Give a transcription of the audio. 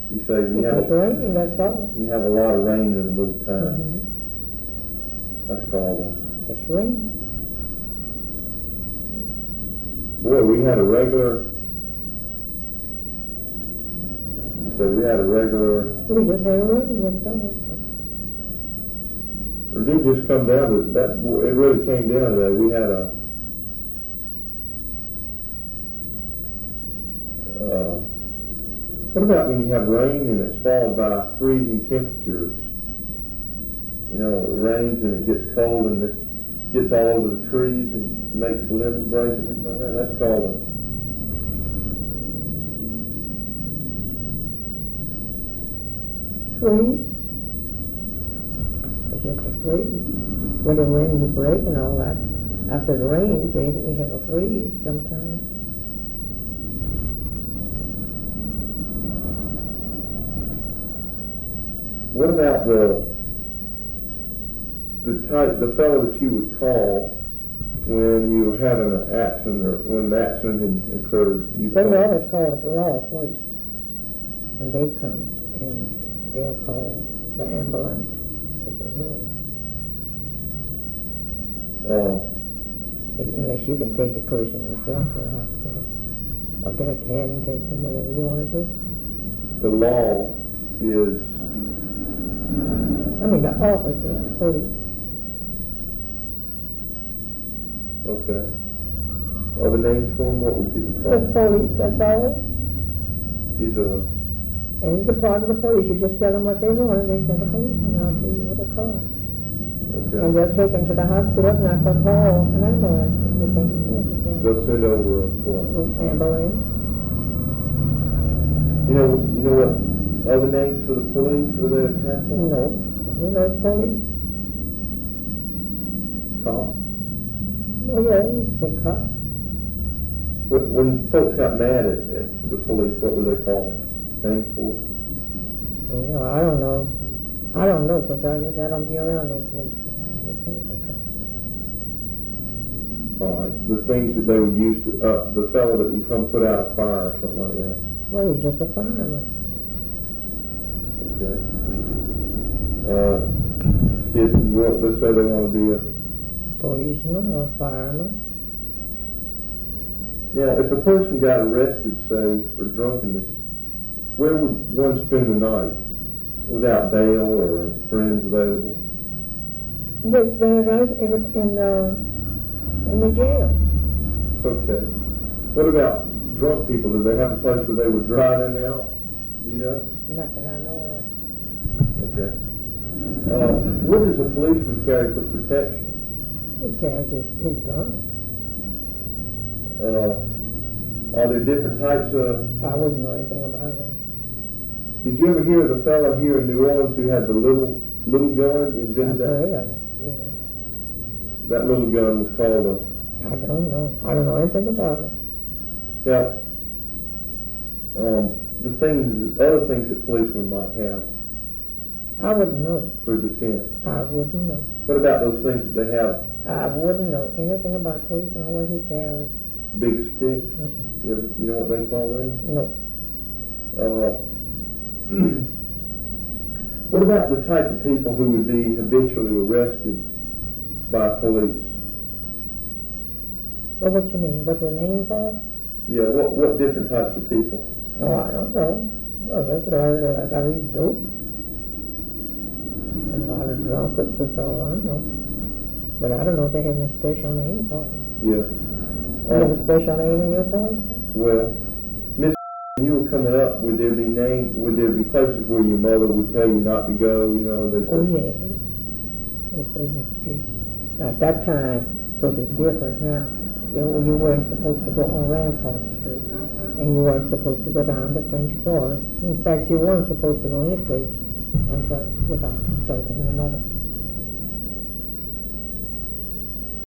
You say If it's raining, that's all. you have a lot of rain in a little time. Mm-hmm. That's called It's raining. boy, we had a regular. So we had a regular. We just had rain, that's all. It did just come down to that. It really came down to that. We had a. What about when you have rain and it's followed by freezing temperatures? You know, it rains and it gets cold and this gets all over the trees and makes the limbs break and things like that. That's called a. Freeze. It's just a freeze. When the winds break and all that, after the rain, we have a freeze sometimes. What about the fellow that you would call when you were having an accident or when the accident had occurred? They always call the law police, and they come and they'll call the ambulance. It's a rule. Unless you can take the person yourself to the hospital, or get a cab and take them, whatever you want to do. The law is. I mean, the officer, police. Okay. Other names for them? What would people call Just them? police, that's all. He's a. And it's a part of the police. You just tell them what they want, and they send a policeman out to you with a car. Okay. And they'll take them to the hospital, and not they'll call an ambulance if they think it's necessary. They'll send over a what? Ambulance. You know what other names for the police or the handful? No. You know police? Cop. Well, yeah, you can say cop. When folks got mad at the police, what were they called? Names for? Well, you know, I don't know. I don't know, because I don't be around those police. All right. The things that they would use to, the fellow that would come put out a fire or something like that. Well, he's just a fireman. Okay. Kids, let's say they want to be a Policeman or a fireman. Now, if a person got arrested, say, for drunkenness, where would one spend the night without bail or friends available? They spend the night in the jail. Okay. What about drunk people? Do they have a place where they would drive in and out? Do you know? Not that I know of. Okay. What does a policeman carry for protection? He carries his gun. Are there different types of... I wouldn't know anything about it. Did you ever hear of the fellow here in New Orleans who had the little gun invented? I've heard of it, yeah. That little gun was called a... I don't know. I don't know anything about it. Now, other things that policemen might have I wouldn't know. for defense. I wouldn't know. What about those things that they have? I wouldn't know anything about policemen or what he carries. Big sticks? Mm-mm. You know what they call them? No. What about the type of people who would be habitually arrested by police? Well, what you mean? What's the name for it? Yeah, what different types of people? Oh, I don't know. Well, that's what I read dope. And a lot of drunkards, that's all I know. But I don't know if they have any special name for it. Yeah. You have a special name in your phone? Well, Miss, when you were coming up, would there be places where your mother would tell you not to go, you know? They Oh, said, yes. They say in the streets. Now, at that time, because it's different now, you weren't supposed to go on Rampart Street, and you weren't supposed to go down to French Quarter. In fact, you weren't supposed to go any place until without consulting your mother.